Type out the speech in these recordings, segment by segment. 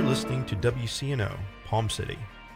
listening to WCNO, Palm City.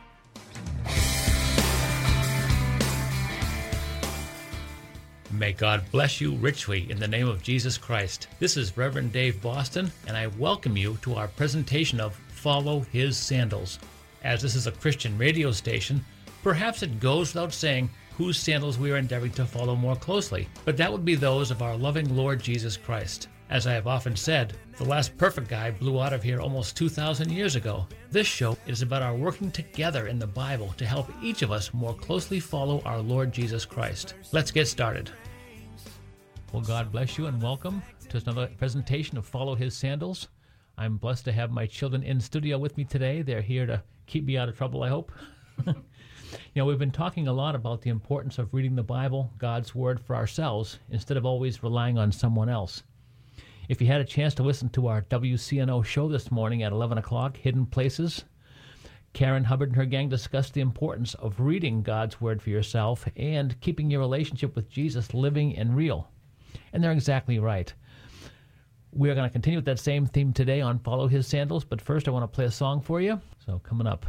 May God bless you richly in the name of Jesus Christ. This is Reverend Dave Boston, and I welcome you to our presentation of Follow His Sandals. As this is a Christian radio station, perhaps it goes without saying whose sandals we are endeavoring to follow more closely, but that would be those of our loving Lord Jesus Christ. As I have often said, the last perfect guy blew out of here almost 2,000 years ago. This show is about our working together in the Bible to help each of us more closely follow our Lord Jesus Christ. Let's get started. Well, God bless you and welcome to another presentation of Follow His Sandals. I'm blessed to have my children in studio with me today. They're here to keep me out of trouble, I hope. We've been talking a lot about the importance of reading the Bible, God's Word, for ourselves instead of always relying on someone else. If you had a chance to listen to our WCNO show this morning at 11 o'clock, Hidden Places, Karen Hubbard and her gang discussed the importance of reading God's Word for yourself and keeping your relationship with Jesus living and real. And they're exactly right. We're going to continue with that same theme today on Follow His Sandals, but first I want to play a song for you. So coming up.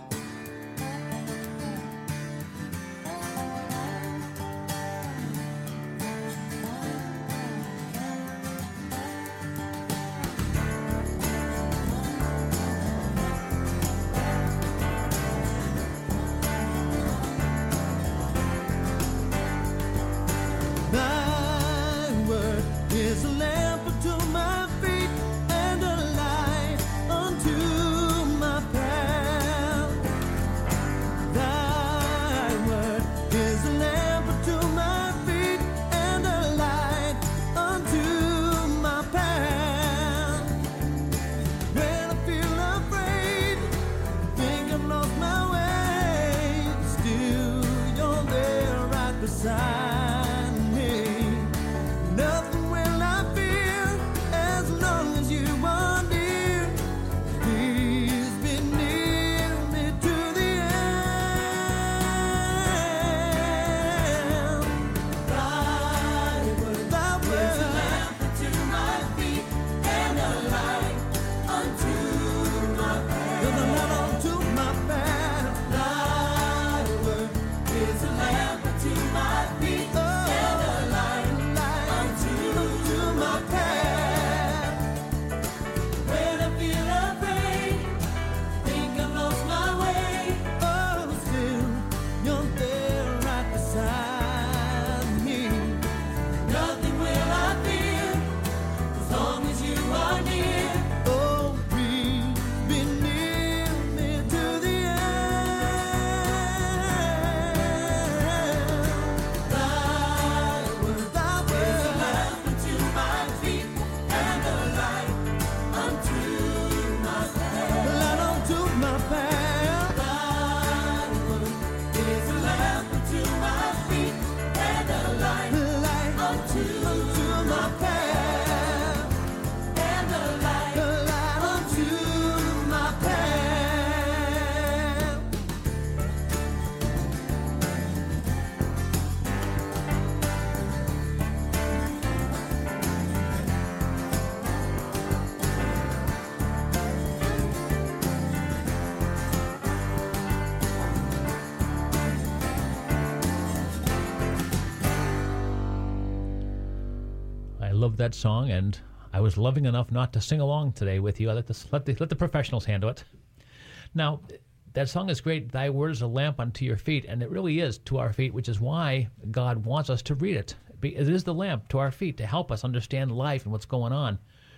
Love that song, and I was loving enough not to sing along today with you. I let the professionals handle it. Now, that song is great. Thy word is a lamp unto your feet, and it really is to our feet, which is why God wants us to read it. It is the lamp to our feet to help us understand life and what's going on.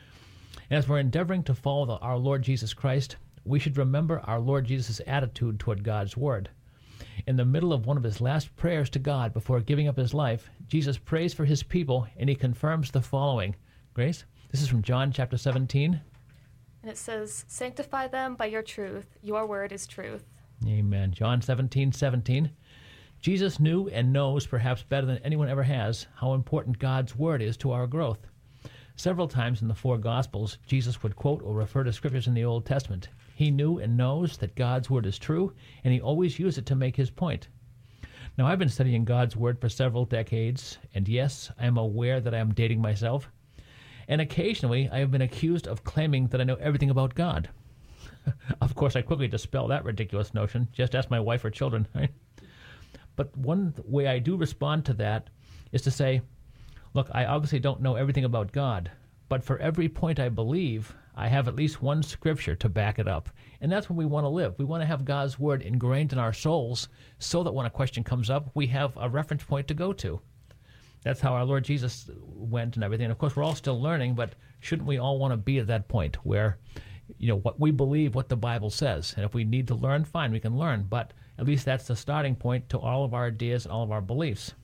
And as we're endeavoring to follow our Lord Jesus Christ, we should remember our Lord Jesus' attitude toward God's word. In the middle of one of his last prayers to God before giving up his life, Jesus prays for his people, and he confirms the following. Grace, this is from John chapter 17. And it says, sanctify them by your truth. Your word is truth. Amen. John 17:17. Jesus knew and knows, perhaps better than anyone ever has, how important God's word is to our growth. Several times in the four Gospels, Jesus would quote or refer to scriptures in the Old Testament. He knew and knows that God's word is true, and he always used it to make his point. Now, I've been studying God's word for several decades, and yes, I am aware that I am dating myself. And occasionally, I have been accused of claiming that I know everything about God. Of course, I quickly dispel that ridiculous notion. Just ask my wife or children, right? But one way I do respond to that is to say, look, I obviously don't know everything about God, but for every point I believe, I have at least one scripture to back it up. And that's what we want to live. We want to have God's word ingrained in our souls so that when a question comes up, we have a reference point to go to. That's how our Lord Jesus went and everything. And of course, we're all still learning, but shouldn't we all want to be at that point where, what we believe, what the Bible says? And if we need to learn, fine, we can learn. But at least that's the starting point to all of our ideas and all of our beliefs.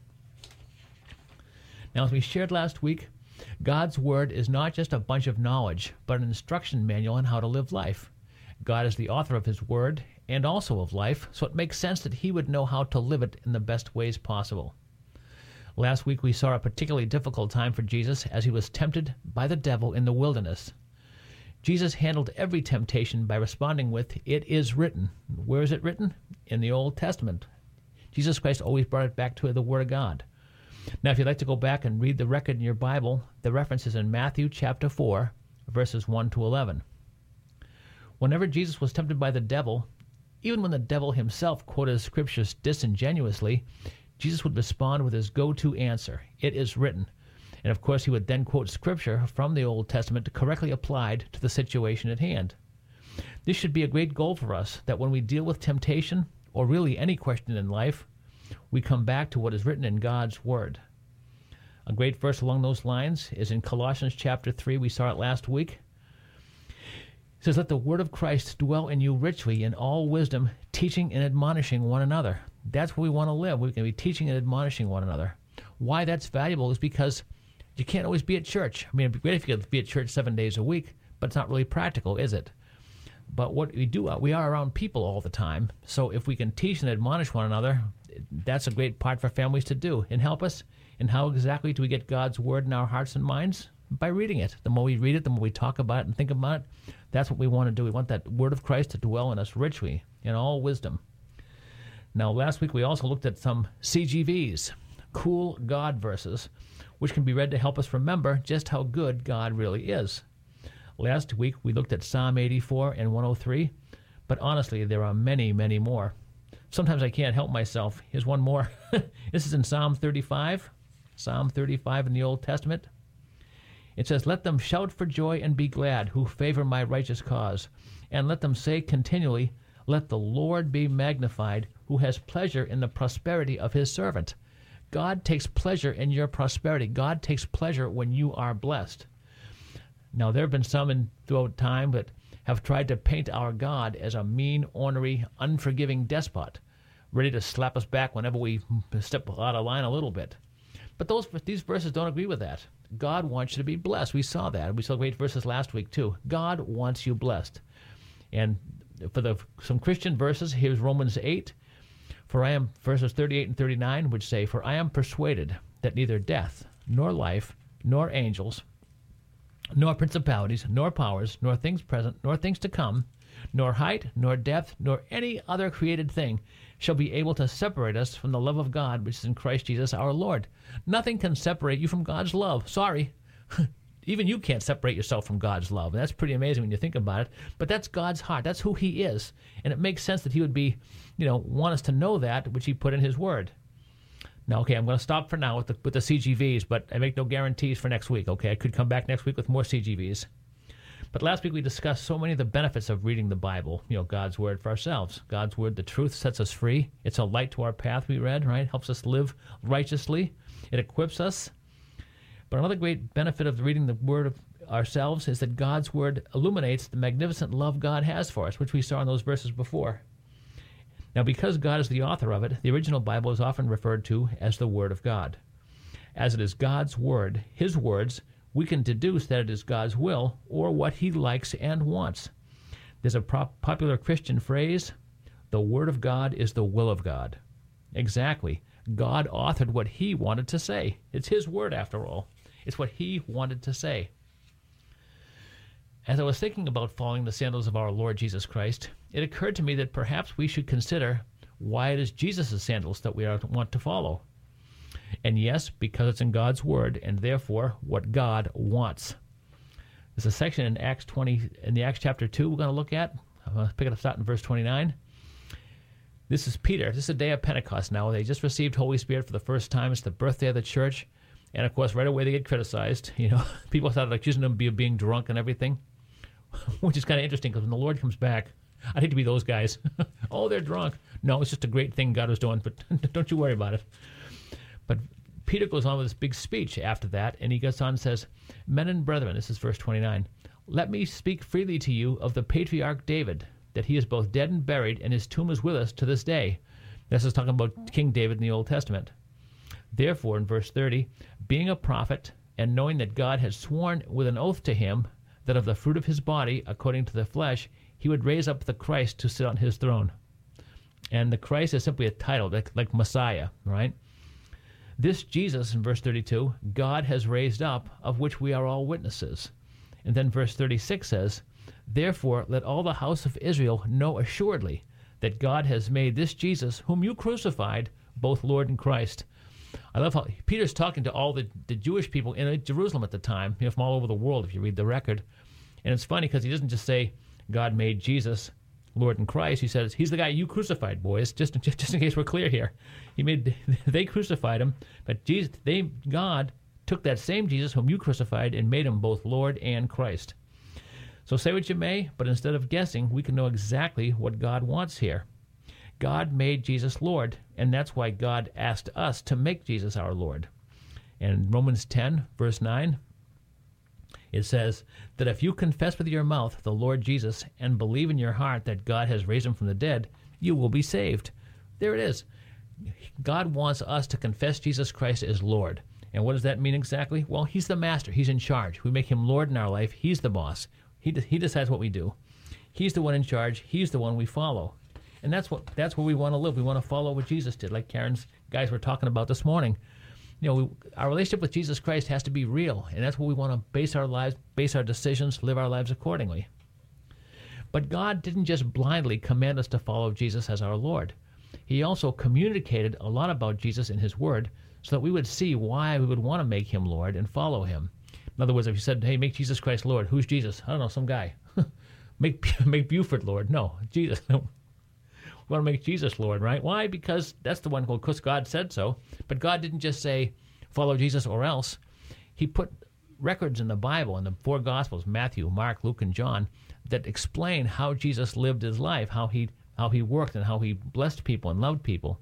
Now, as we shared last week, God's word is not just a bunch of knowledge, but an instruction manual on how to live life. God is the author of his word and also of life, so it makes sense that he would know how to live it in the best ways possible. Last week we saw a particularly difficult time for Jesus as he was tempted by the devil in the wilderness. Jesus handled every temptation by responding with, "It is written." Where is it written? In the Old Testament. Jesus Christ always brought it back to the Word of God. Now, if you'd like to go back and read the record in your Bible, the reference is in Matthew chapter 4, verses 1 to 11. Whenever Jesus was tempted by the devil, even when the devil himself quoted scriptures disingenuously, Jesus would respond with his go-to answer, "It is written." And of course, he would then quote scripture from the Old Testament correctly applied to the situation at hand. This should be a great goal for us, that when we deal with temptation, or really any question in life, we come back to what is written in God's Word. A great verse along those lines is in Colossians chapter 3. We saw it last week. It says, "Let the word of Christ dwell in you richly in all wisdom, teaching and admonishing one another." That's where we want to live. We can be teaching and admonishing one another. Why that's valuable is because you can't always be at church. I mean, it'd be great if you could be at church 7 days a week, but it's not really practical, is it? But what we do, we are around people all the time. So if we can teach and admonish one another, that's a great part for families to do and help us. And how exactly do we get God's word in our hearts and minds? By reading it. The more we read it, the more we talk about it and think about it. That's what we want to do. We want that word of Christ to dwell in us richly in all wisdom. Now, last week we also looked at some CGVs, cool God verses, which can be read to help us remember just how good God really is. Last week we looked at Psalm 84 and 103, but honestly, there are many, many more. Sometimes I can't help myself. Here's one more. This is in Psalm 35. Psalm 35 in the Old Testament. It says, "Let them shout for joy and be glad who favor my righteous cause. And let them say continually, let the Lord be magnified, who has pleasure in the prosperity of his servant." God takes pleasure in your prosperity. God takes pleasure when you are blessed. Now, there have been some throughout time that have tried to paint our God as a mean, ornery, unforgiving despot, ready to slap us back whenever we step out of line a little bit. But these verses don't agree with that. God wants you to be blessed. We saw that. We saw great verses last week, too. God wants you blessed. And for some Christian verses, here's Romans 8. Verses 38 and 39, which say, "For I am persuaded that neither death, nor life, nor angels, nor principalities, nor powers, nor things present, nor things to come, nor height, nor depth, nor any other created thing shall be able to separate us from the love of God, which is in Christ Jesus our Lord." Nothing can separate you from God's love. Sorry. Even you can't separate yourself from God's love. And that's pretty amazing when you think about it. But that's God's heart. That's who he is. And it makes sense that he would want us to know that, which he put in his word. Now, okay, I'm going to stop for now with the CGVs, but I make no guarantees for next week, okay? I could come back next week with more CGVs. But last week we discussed so many of the benefits of reading the Bible, God's word for ourselves. God's word, the truth, sets us free. It's a light to our path, we read, right? Helps us live righteously. It equips us. But another great benefit of reading the word of ourselves is that God's word illuminates the magnificent love God has for us, which we saw in those verses before. Now, because God is the author of it, the original Bible is often referred to as the Word of God. As it is God's word, his words, we can deduce that it is God's will or what he likes and wants. There's a popular Christian phrase, "The Word of God is the will of God." Exactly. God authored what he wanted to say. It's his word, after all. It's what he wanted to say. As I was thinking about following the sandals of our Lord Jesus Christ, it occurred to me that perhaps we should consider why it is Jesus' sandals that we want to follow. And yes, because it's in God's word, and therefore what God wants. There's a section in Acts chapter 2 we're going to look at. I'll pick it up, start in verse 29. This is Peter. This is the day of Pentecost now. They just received Holy Spirit for the first time. It's the birthday of the church. And, of course, right away they get criticized. People started accusing them of being drunk and everything, which is kind of interesting because when the Lord comes back, I'd hate to be those guys. Oh, they're drunk. No, it's just a great thing God was doing, but don't you worry about it. But Peter goes on with this big speech after that, and he goes on and says, Men and brethren, this is verse 29, let me speak freely to you of the patriarch David, that he is both dead and buried, and his tomb is with us to this day. This is talking about King David in the Old Testament. Therefore, in verse 30, being a prophet, and knowing that God had sworn with an oath to him, that of the fruit of his body, according to the flesh, he would raise up the Christ to sit on his throne. And the Christ is simply a title, like Messiah, right? This Jesus, in verse 32, God has raised up, of which we are all witnesses. And then verse 36 says, Therefore let all the house of Israel know assuredly that God has made this Jesus, whom you crucified, both Lord and Christ. I love how Peter's talking to all the Jewish people in Jerusalem at the time, from all over the world, if you read the record. And it's funny because he doesn't just say God made Jesus Lord and Christ. He says, he's the guy you crucified, boys, just in case we're clear here. They crucified him, but God took that same Jesus whom you crucified and made him both Lord and Christ. So say what you may, but instead of guessing, we can know exactly what God wants here. God made Jesus Lord, and that's why God asked us to make Jesus our Lord. And Romans 10, verse 9, it says that if you confess with your mouth the Lord Jesus and believe in your heart that God has raised him from the dead, you will be saved. There it is. God wants us to confess Jesus Christ as Lord. And what does that mean exactly? Well, he's the master. He's in charge. We make him Lord in our life. He's the boss. He decides what we do. He's the one in charge. He's the one we follow. And that's where we want to live. We want to follow what Jesus did, like Karen's guys were talking about this morning. Our relationship with Jesus Christ has to be real, and that's what we want to base our lives, base our decisions, live our lives accordingly. But God didn't just blindly command us to follow Jesus as our Lord. He also communicated a lot about Jesus in his word so that we would see why we would want to make him Lord and follow him. In other words, if you said, hey, make Jesus Christ Lord, who's Jesus? I don't know, some guy. make Buford Lord. No, Jesus. We want to make Jesus Lord, right? Why? Because that's the one, because God said so. But God didn't just say, follow Jesus or else. He put records in the Bible, in the four Gospels, Matthew, Mark, Luke, and John, that explain how Jesus lived his life, how he worked, and how he blessed people and loved people.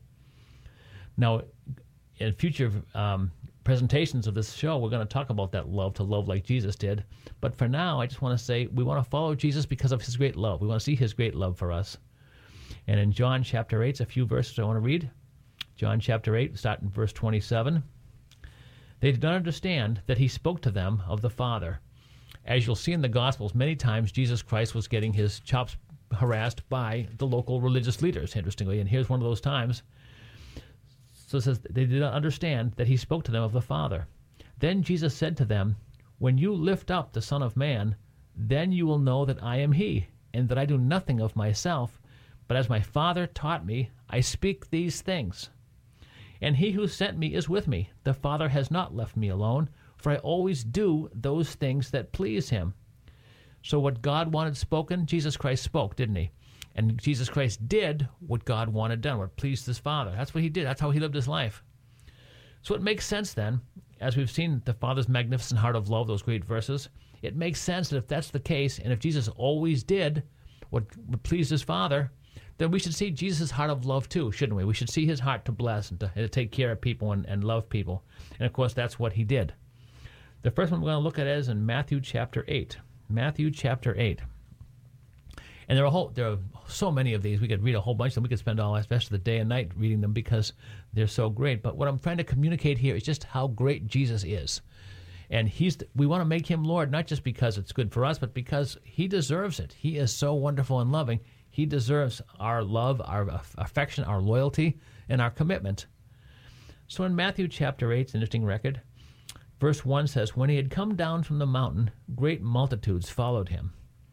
Now, in future presentations of this show, we're going to talk about that love, to love like Jesus did. But for now, I just want to say we want to follow Jesus because of his great love. We want to see his great love for us. And in John chapter 8, a few verses I want to read. John chapter 8, start in verse 27. They did not understand that he spoke to them of the Father. As you'll see in the Gospels, many times Jesus Christ was getting his chops harassed by the local religious leaders, interestingly. And here's one of those times. So it says, they did not understand that he spoke to them of the Father. Then Jesus said to them, when you lift up the Son of Man, then you will know that I am he, and that I do nothing of myself, but as my Father taught me, I speak these things. And he who sent me is with me. The Father has not left me alone, for I always do those things that please him. So what God wanted spoken, Jesus Christ spoke, didn't he? And Jesus Christ did what God wanted done, what pleased his Father. That's what he did. That's how he lived his life. So it makes sense then, as we've seen the Father's magnificent heart of love, those great verses, it makes sense that if that's the case, and if Jesus always did what pleased his Father, then we should see Jesus' heart of love too, shouldn't we? We should see his heart to bless and to take care of people and love people. And of course, that's what he did. The first one we're going to look at is in Matthew chapter 8. Matthew chapter 8. And there are so many of these. We could read a whole bunch of them. We could spend all the rest of the day and night reading them because they're so great. But what I'm trying to communicate here is just how great Jesus is. And we want to make him Lord, not just because it's good for us, but because he deserves it. He is so wonderful and loving. He deserves our love, our affection, our loyalty, and our commitment. So in Matthew chapter 8, it's an interesting record. Verse 1 says, when he had come down from the mountain, great multitudes followed him.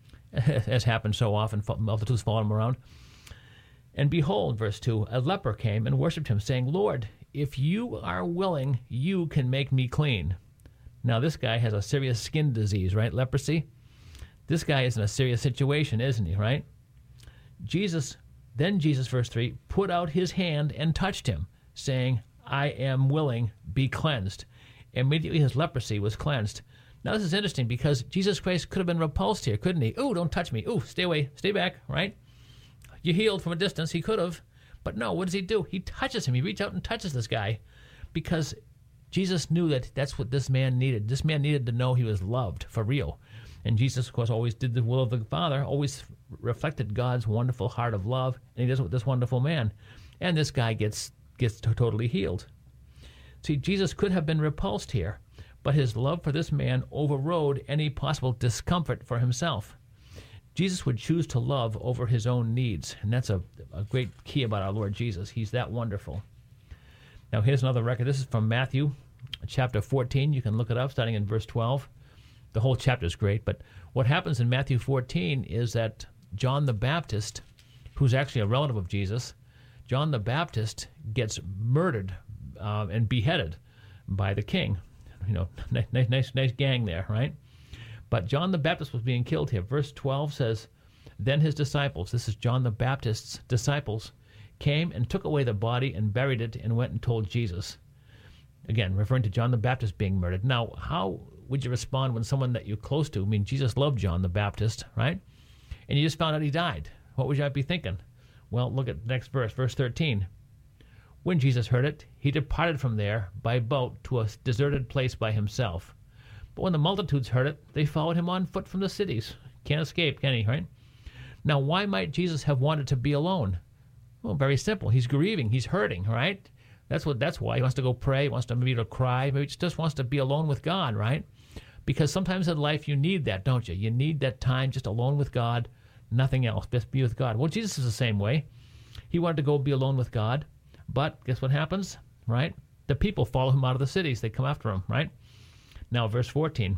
As happens so often, multitudes followed him around. And behold, verse 2, a leper came and worshipped him, saying, Lord, if you are willing, you can make me clean. Now this guy has a serious skin disease, right? Leprosy. This guy is in a serious situation, isn't he, right? Jesus, verse 3, put out his hand and touched him, saying, I am willing, be cleansed. Immediately his leprosy was cleansed. Now this is interesting because Jesus Christ could have been repulsed here, couldn't he? Ooh, don't touch me. Ooh, stay away, stay back, right? You healed from a distance. He could have. But no, what does he do? He touches him. He reaches out and touches this guy because Jesus knew that that's what this man needed. This man needed to know he was loved for real. And Jesus, of course, always did the will of the Father, always reflected God's wonderful heart of love, and he does it with this wonderful man. And this guy gets totally healed. See, Jesus could have been repulsed here, but his love for this man overrode any possible discomfort for himself. Jesus would choose to love over his own needs, and that's a great key about our Lord Jesus. He's that wonderful. Now, here's another record. This is from Matthew chapter 14. You can look it up starting in verse 12. The whole chapter is great, but what happens in Matthew 14 is that John the Baptist, who's actually a relative of Jesus, John the Baptist gets murdered and beheaded by the king. You know, nice gang there, right? But John the Baptist was being killed here. Verse 12 says, Then his disciples, this is John the Baptist's disciples, came and took away the body and buried it and went and told Jesus. Again, referring to John the Baptist being murdered. Now, how would you respond when someone that you're close to, I mean, Jesus loved John the Baptist, right? And you just found out he died. What would you be thinking? Well, look at the next verse, verse 13. When Jesus heard it, he departed from there by boat to a deserted place by himself. But when the multitudes heard it, they followed him on foot from the cities. Can't escape, can he, right? Now, why might Jesus have wanted to be alone? Well, very simple. He's grieving. He's hurting, right? That's why he wants to go pray. He wants to maybe to cry. Maybe he just wants to be alone with God, right? Because sometimes in life you need that, don't you? You need that time just alone with God, nothing else. Just be with God. Well, Jesus is the same way. He wanted to go be alone with God. But guess what happens, right? The people follow him out of the cities. They come after him, right? Now, verse 14.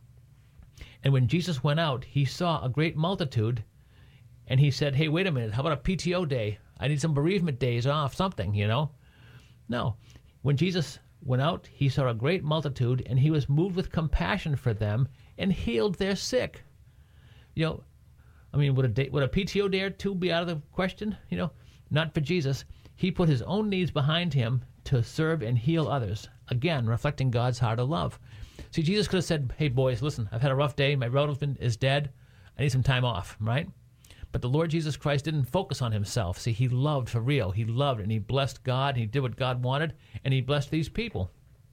And when Jesus went out, he saw a great multitude, and he said, hey, wait a minute, how about a PTO day? I need some bereavement days off, something, you know? No. When Jesus went out, he saw a great multitude, and he was moved with compassion for them and healed their sick. You know, I mean, would a PTO day or two be out of the question? You know, not for Jesus. He put his own needs behind him to serve and heal others. Again, reflecting God's heart of love. See, Jesus could have said, hey, boys, listen, I've had a rough day. My relative is dead. I need some time off, right? But the Lord Jesus Christ didn't focus on himself. See, he loved for real. He loved and he blessed God. And he did what God wanted, and he blessed these people.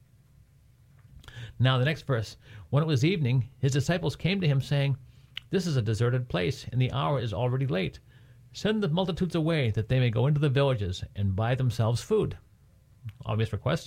Now, the next verse. When it was evening, his disciples came to him saying, this is a deserted place, and the hour is already late. Send the multitudes away that they may go into the villages and buy themselves food. Obvious request.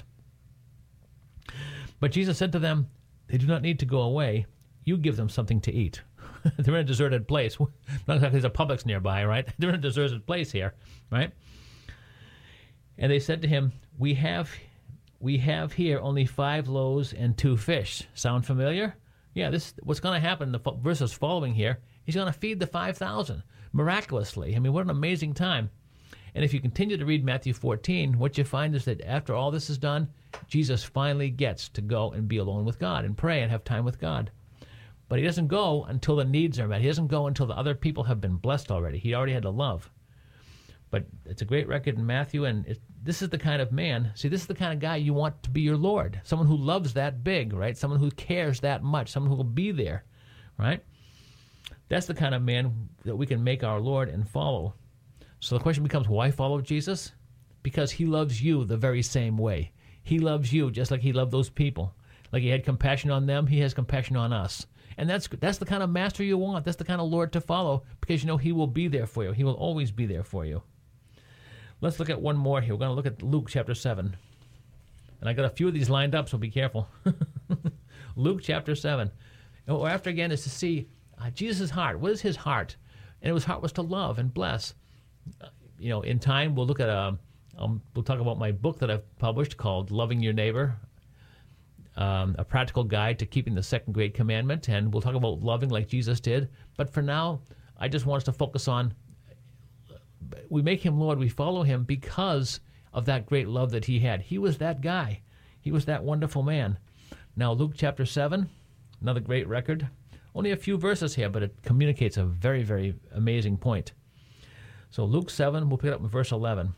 But Jesus said to them, they do not need to go away. You give them something to eat. They're in a deserted place. Not exactly there's a Publix nearby, right? They're in a deserted place here, right? And they said to him, we have here only 5 loaves and 2 fish. Sound familiar? Yeah, this what's going to happen in the verses following here. He's going to feed the 5,000 miraculously. I mean, what an amazing time. And if you continue to read Matthew 14, what you find is that after all this is done, Jesus finally gets to go and be alone with God and pray and have time with God. But he doesn't go until the needs are met. He doesn't go until the other people have been blessed already. He already had to love. But it's a great record in Matthew, and this is the kind of man, see, this is the kind of guy you want to be your Lord. Someone who loves that big, right? Someone who cares that much. Someone who will be there, right? That's the kind of man that we can make our Lord and follow. So the question becomes, why follow Jesus? Because he loves you the very same way. He loves you just like he loved those people. Like he had compassion on them, he has compassion on us. And that's the kind of master you want. That's the kind of Lord to follow, because you know he will be there for you. He will always be there for you. Let's look at one more here. We're going to look at Luke chapter 7. And I got a few of these lined up, so be careful. Luke chapter 7. And what we're after again is to see Jesus' heart. What is his heart? And his heart was to love and bless. You know, in time, we'll look at we'll talk about my book that I've published called Loving Your Neighbor, a practical guide to keeping the second great commandment, and we'll talk about loving like Jesus did. But for now, I just want us to focus on, we make him Lord, we follow him because of that great love that he had. He was that guy. He was that wonderful man. Now, Luke chapter 7, another great record. Only a few verses here, but it communicates a very, very amazing point. So Luke 7, we'll pick it up in verse 11.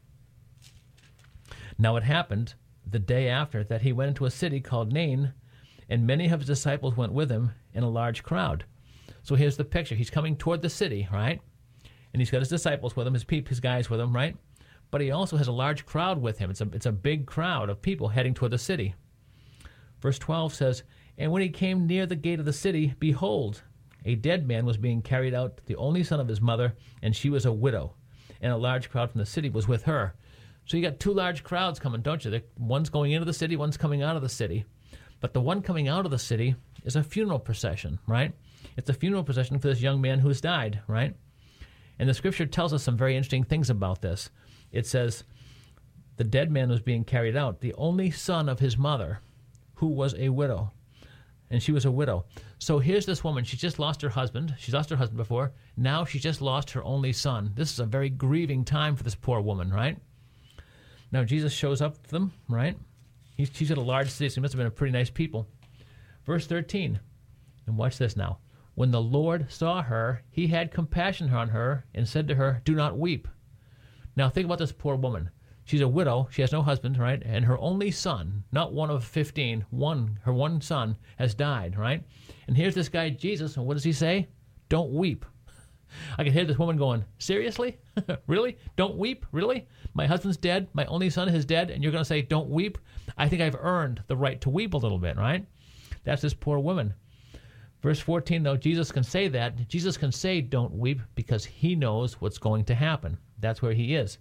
Now it happened the day after that he went into a city called Nain, and many of his disciples went with him in a large crowd. So here's the picture. He's coming toward the city, right? And he's got his disciples with him, his guys with him, right? But he also has a large crowd with him. It's a big crowd of people heading toward the city. Verse 12 says, and when he came near the gate of the city, behold, a dead man was being carried out, the only son of his mother, and she was a widow. And a large crowd from the city was with her. So you got two large crowds coming, don't you? One's going into the city, one's coming out of the city. But the one coming out of the city is a funeral procession, right? It's a funeral procession for this young man who has died, right? And the scripture tells us some very interesting things about this. It says, the dead man was being carried out, the only son of his mother, who was a widow. And she was a widow. So here's this woman. She just lost her husband. She's lost her husband before. Now she just lost her only son. This is a very grieving time for this poor woman, right? Now Jesus shows up to them, right? She's at a large city, so he must have been a pretty nice people. Verse 13, and watch this now. When the Lord saw her, he had compassion on her and said to her, do not weep. Now think about this poor woman. She's a widow. She has no husband, right? And her only son, not one of 15, her one son has died, right? And here's this guy, Jesus, and what does he say? Don't weep. I can hear this woman going, seriously? Really? Don't weep? Really? My husband's dead. My only son is dead. And you're going to say, don't weep? I think I've earned the right to weep a little bit, right? That's this poor woman. Verse 14, though, Jesus can say that. Jesus can say, don't weep, because he knows what's going to happen. That's where he is.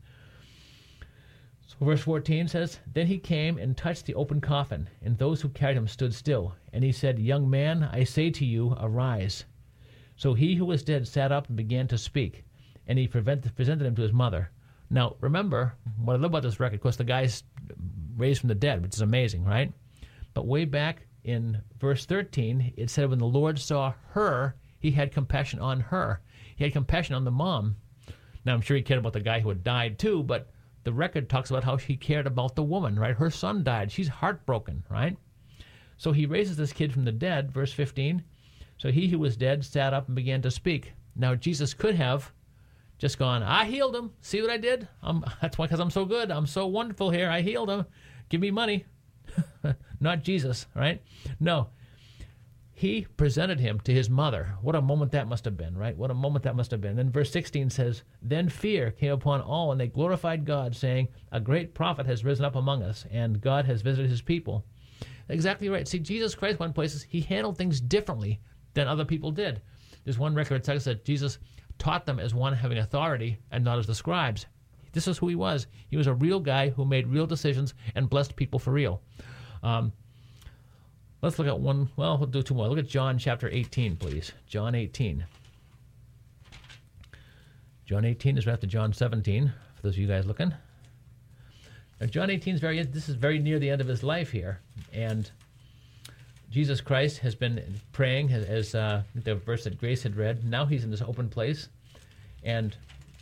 So verse 14 says, then he came and touched the open coffin, and those who carried him stood still. And he said, young man, I say to you, arise. So he who was dead sat up and began to speak, and he presented him to his mother. Now, remember, what I love about this record, of course, the guy's raised from the dead, which is amazing, right? But way back in verse 13, it said when the Lord saw her, he had compassion on her. He had compassion on the mom. Now, I'm sure he cared about the guy who had died too, but the record talks about how he cared about the woman, right? Her son died. She's heartbroken, right? So he raises this kid from the dead, verse 15. So he who was dead sat up and began to speak. Now, Jesus could have just gone, I healed him. See what I did? That's why, because I'm so good. I'm so wonderful here. I healed him. Give me money. Not Jesus, right? No. He presented him to his mother. What a moment that must have been, right? What a moment that must have been. Then verse 16 says, then fear came upon all, and they glorified God, saying, a great prophet has risen up among us, and God has visited his people. Exactly right. See, Jesus Christ went places, he handled things differently than other people did. There's one record that tells us that Jesus taught them as one having authority and not as the scribes. This is who he was. He was a real guy who made real decisions and blessed people for real. Let's look at one. Well, we'll do two more. Look at John chapter 18, please. John 18. John 18 is right after John 17, for those of you guys looking. Now, John 18 this is very near the end of his life here. And Jesus Christ has been praying, as the verse that Grace had read. Now he's in this open place. And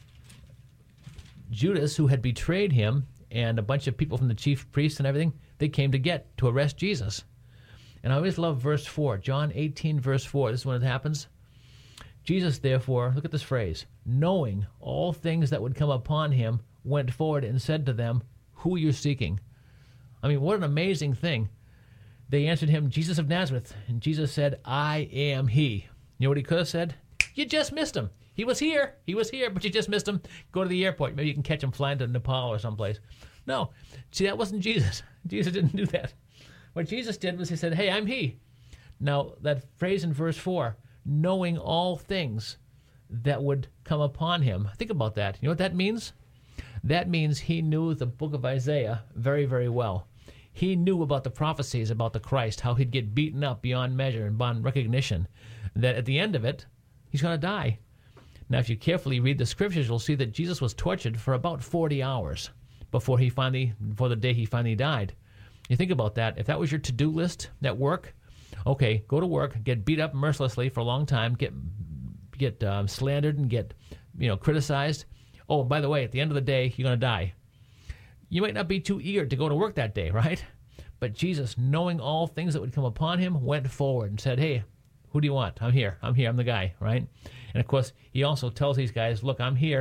Judas, who had betrayed him, and a bunch of people from the chief priests and everything, they came to arrest Jesus. And I always love verse 4. John 18, verse 4. This is when it happens. Jesus, therefore, look at this phrase, knowing all things that would come upon him, went forward and said to them, who are you seeking? I mean, what an amazing thing. They answered him, Jesus of Nazareth. And Jesus said, I am he. You know what he could have said? You just missed him. He was here, but you just missed him. Go to the airport. Maybe you can catch him flying to Nepal or someplace. No. See, that wasn't Jesus. Jesus didn't do that. What Jesus did was he said, hey, I'm he. Now, that phrase in verse 4, knowing all things that would come upon him. Think about that. You know what that means? That means he knew the book of Isaiah very, very well. He knew about the prophecies about the Christ, how he'd get beaten up beyond measure and beyond recognition, that at the end of it, he's going to die. Now, if you carefully read the scriptures, you'll see that Jesus was tortured for about 40 hours before the day he finally died. You think about that. If that was your to-do list at work, okay, go to work, get beat up mercilessly for a long time, get slandered and get criticized. Oh, by the way, at the end of the day, you're going to die. You might not be too eager to go to work that day, right? But Jesus, knowing all things that would come upon him, went forward and said, hey, who do you want? I'm here. I'm the guy, right? And of course, he also tells these guys, look, I'm here.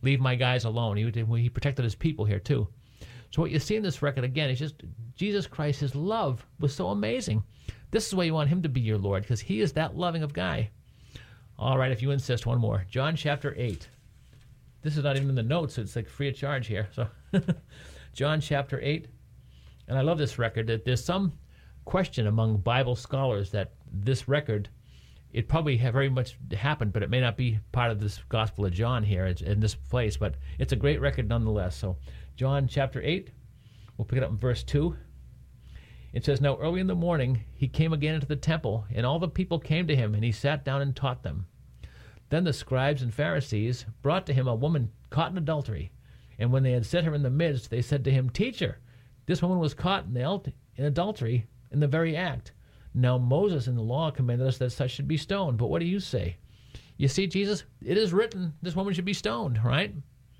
leave my guys alone. He protected his people here too. So what you see in this record, again, is just Jesus Christ, his love was so amazing. This is why you want him to be your Lord, because he is that loving of guy. All right, if you insist, one more. John chapter 8. This is not even in the notes, so it's like free of charge here. So John chapter 8. And I love this record. That there's some question among Bible scholars that this record, it probably very much happened, but it may not be part of this Gospel of John here in this place. But it's a great record nonetheless. So John chapter 8, we'll pick it up in verse 2. It says, "Now early in the morning he came again into the temple, and all the people came to him, and he sat down and taught them. Then the scribes and Pharisees brought to him a woman caught in adultery. And when they had set her in the midst, they said to him, 'Teacher, this woman was caught in adultery in the very act. Now Moses in the law commanded us that such should be stoned. But what do you say?' You see, Jesus, it is written, this woman should be stoned," right?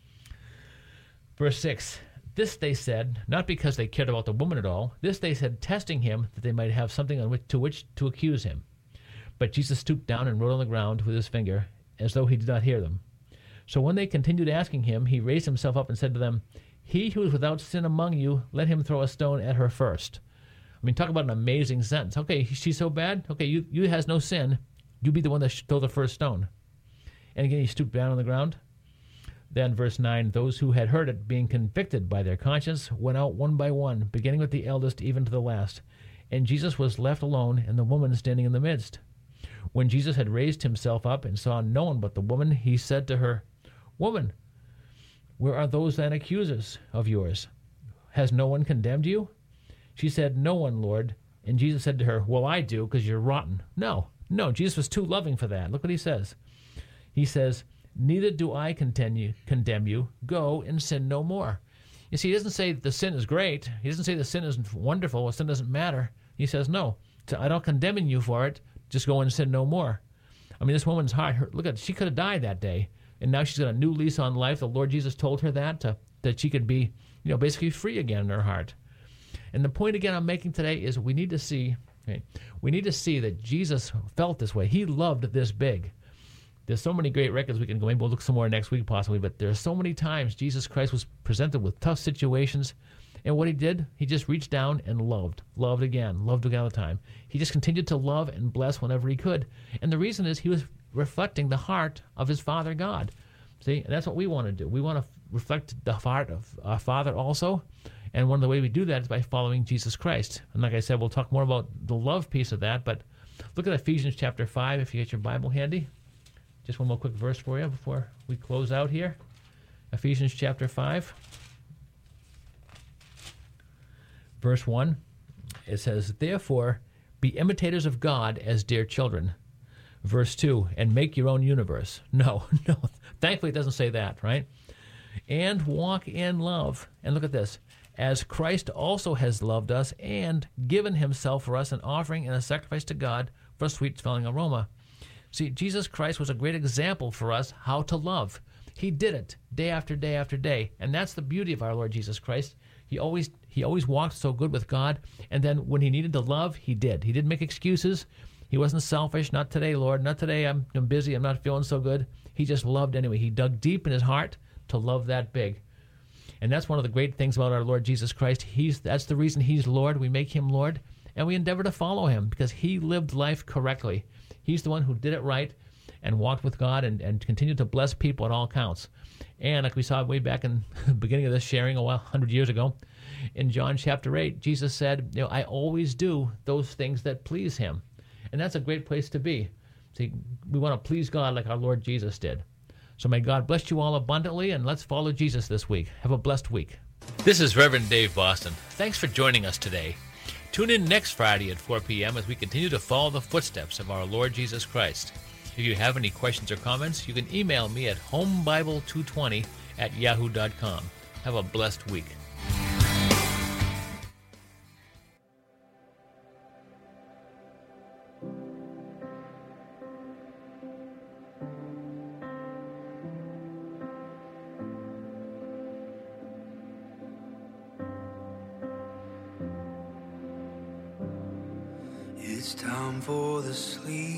Verse 6, "This they said, not because they cared about the woman at all. This they said, testing him, that they might have something on which to accuse him. But Jesus stooped down and wrote on the ground with his finger, as though he did not hear them. So when they continued asking him, he raised himself up and said to them, 'He who is without sin among you, let him throw a stone at her first.'" I mean, talk about an amazing sentence. Okay, she's so bad. Okay, you has no sin. You be the one that should throw the first stone. And again, he stooped down on the ground. Then verse 9, "Those who had heard it, being convicted by their conscience, went out one by one, beginning with the eldest even to the last. And Jesus was left alone, and the woman standing in the midst. When Jesus had raised himself up and saw no one but the woman, he said to her, 'Woman, where are those thine accusers of yours? Has no one condemned you?' She said, 'No one, Lord.' And Jesus said to her, 'Well, I do, because you're rotten.'" No, Jesus was too loving for that. Look what he says. He says, "Neither do I condemn you. Go and sin no more." You see, he doesn't say the sin is great. He doesn't say the sin isn't wonderful, or sin doesn't matter. He says, no, I don't condemn you for it. Just go and sin no more. I mean, this woman's heart, look at, she could have died that day, and now she's got a new lease on life. The Lord Jesus told her that she could be, basically free again in her heart. And the point again I'm making today is we need to see that Jesus felt this way. He loved this big. There's so many great records we can go. Maybe we'll look some more next week possibly, but there's so many times Jesus Christ was presented with tough situations, and what he did, he just reached down and loved again all the time. He just continued to love and bless whenever he could. And the reason is he was reflecting the heart of his Father God. See, and that's what we want to do. We want to reflect the heart of our Father also, and one of the ways we do that is by following Jesus Christ. And like I said, we'll talk more about the love piece of that, but look at Ephesians chapter 5 if you get your Bible handy. Just one more quick verse for you before we close out here. Ephesians chapter 5. Verse 1. It says, "Therefore, be imitators of God as dear children." Verse 2. "And make your own universe." No. Thankfully, it doesn't say that, right? "And walk in love." And look at this. "As Christ also has loved us and given himself for us an offering and a sacrifice to God for a sweet-smelling aroma." See, Jesus Christ was a great example for us how to love. He did it day after day after day, and that's the beauty of our Lord Jesus Christ. He always walked so good with God, and then when he needed to love, he did. He didn't make excuses. He wasn't selfish. "Not today, Lord. Not today. I'm busy. I'm not feeling so good." He just loved anyway. He dug deep in his heart to love that big. And that's one of the great things about our Lord Jesus Christ. That's the reason he's Lord. We make him Lord, and we endeavor to follow him because he lived life correctly. He's the one who did it right and walked with God and continued to bless people at all counts. And like we saw way back in the beginning of this sharing 100 years ago, in John chapter 8, Jesus said, "I always do those things that please him." And that's a great place to be. See, we want to please God like our Lord Jesus did. So may God bless you all abundantly, and let's follow Jesus this week. Have a blessed week. This is Reverend Dave Boston. Thanks for joining us today. Tune in next Friday at 4 p.m. as we continue to follow the footsteps of our Lord Jesus Christ. If you have any questions or comments, you can email me at homebible220@yahoo.com. Have a blessed week. It's time for the sleep.